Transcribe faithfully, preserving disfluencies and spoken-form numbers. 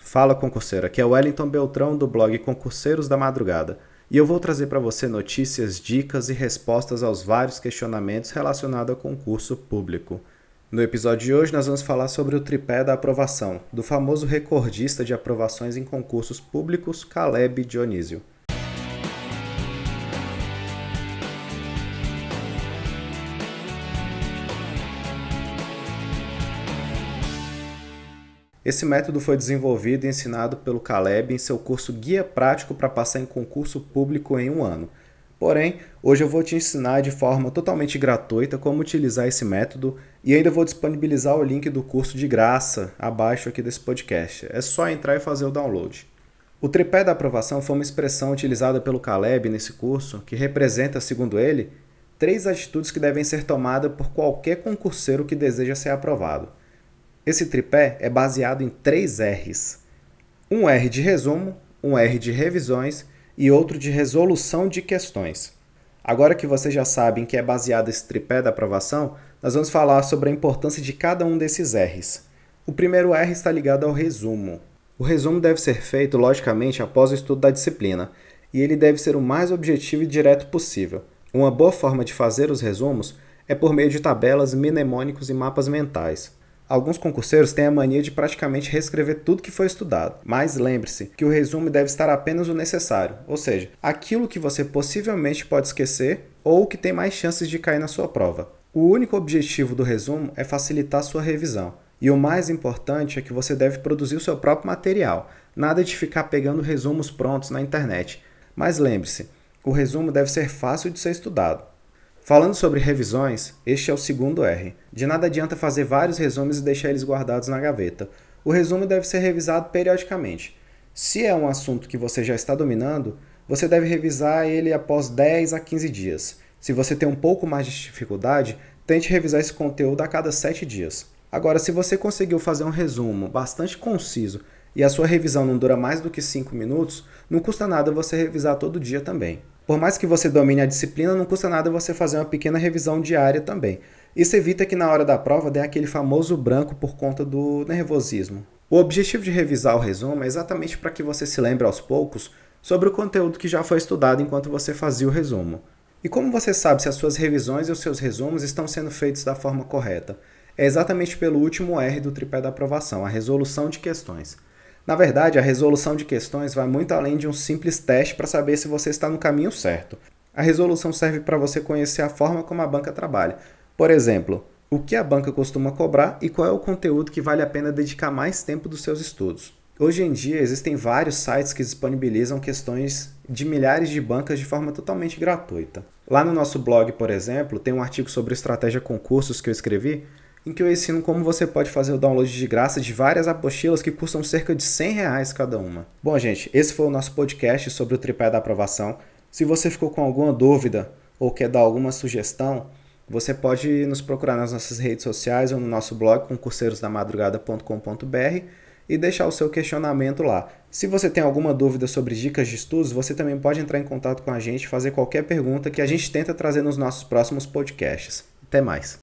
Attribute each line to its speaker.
Speaker 1: Fala, concurseiro, aqui é o Wellington Beltrão do blog Concurseiros da Madrugada e eu vou trazer para você notícias, dicas e respostas aos vários questionamentos relacionados ao concurso público. No episódio de hoje nós vamos falar sobre o tripé da aprovação, do famoso recordista de aprovações em concursos públicos, Caleb Dionísio. Esse método foi desenvolvido e ensinado pelo Caleb em seu curso Guia Prático para passar em concurso público em um ano. Porém, hoje eu vou te ensinar de forma totalmente gratuita como utilizar esse método e ainda vou disponibilizar o link do curso de graça abaixo aqui desse podcast. É só entrar e fazer o download. O tripé da aprovação foi uma expressão utilizada pelo Caleb nesse curso que representa, segundo ele, três atitudes que devem ser tomadas por qualquer concurseiro que deseja ser aprovado. Esse tripé é baseado em três R's. Um R de resumo, um R de revisões e outro de resolução de questões. Agora que você já sabe em que é baseado esse tripé da aprovação, nós vamos falar sobre a importância de cada um desses R's. O primeiro R está ligado ao resumo. O resumo deve ser feito, logicamente, após o estudo da disciplina, e ele deve ser o mais objetivo e direto possível. Uma boa forma de fazer os resumos é por meio de tabelas, mnemônicos e mapas mentais. Alguns concurseiros têm a mania de praticamente reescrever tudo que foi estudado, mas lembre-se que o resumo deve estar apenas o necessário, ou seja, aquilo que você possivelmente pode esquecer ou que tem mais chances de cair na sua prova. O único objetivo do resumo é facilitar sua revisão, e o mais importante é que você deve produzir o seu próprio material, nada de ficar pegando resumos prontos na internet. Mas lembre-se, o resumo deve ser fácil de ser estudado. Falando sobre revisões, este é o segundo R. De nada adianta fazer vários resumos e deixar eles guardados na gaveta. O resumo deve ser revisado periodicamente. Se é um assunto que você já está dominando, você deve revisar ele após dez a quinze dias. Se você tem um pouco mais de dificuldade, tente revisar esse conteúdo a cada sete dias. Agora, se você conseguiu fazer um resumo bastante conciso e a sua revisão não dura mais do que cinco minutos, não custa nada você revisar todo dia também. Por mais que você domine a disciplina, não custa nada você fazer uma pequena revisão diária também. Isso evita que na hora da prova dê aquele famoso branco por conta do nervosismo. O objetivo de revisar o resumo é exatamente para que você se lembre aos poucos sobre o conteúdo que já foi estudado enquanto você fazia o resumo. E como você sabe se as suas revisões e os seus resumos estão sendo feitos da forma correta? É exatamente pelo último R do tripé da aprovação, a resolução de questões. Na verdade, a resolução de questões vai muito além de um simples teste para saber se você está no caminho certo. A resolução serve para você conhecer a forma como a banca trabalha. Por exemplo, o que a banca costuma cobrar e qual é o conteúdo que vale a pena dedicar mais tempo dos seus estudos. Hoje em dia, existem vários sites que disponibilizam questões de milhares de bancas de forma totalmente gratuita. Lá no nosso blog, por exemplo, tem um artigo sobre estratégia concursos que eu escrevi, em que eu ensino como você pode fazer o download de graça de várias apostilas que custam cerca de cem reais cada uma. Bom, gente, esse foi o nosso podcast sobre o tripé da aprovação. Se você ficou com alguma dúvida ou quer dar alguma sugestão, você pode nos procurar nas nossas redes sociais ou no nosso blog concurseiros da madrugada ponto com ponto b r e deixar o seu questionamento lá. Se você tem alguma dúvida sobre dicas de estudos, você também pode entrar em contato com a gente e fazer qualquer pergunta que a gente tenta trazer nos nossos próximos podcasts. Até mais!